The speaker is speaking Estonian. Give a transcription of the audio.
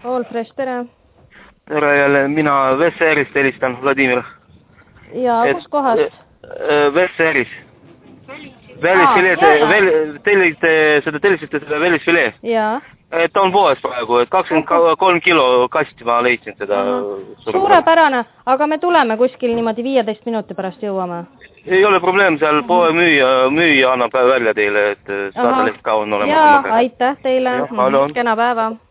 All Fresh, tere. Tere jälle, mina Vesseerist helistan, Vladimir. Ja kus kohast? Vesseeris. Välisfilee, tellisite seda välisfilee. Jaa. Ta on poes praegu, et 23 kilo kasti ma leidsin seda. Suurepärane, aga me tuleme kuskil niimoodi 15 minuti pärast jõuame. Ei ole probleem, seal poe müüja annab välja teile, et saada lihtsalt kauan olema. Jaa, aitäh teile. Kena päeva.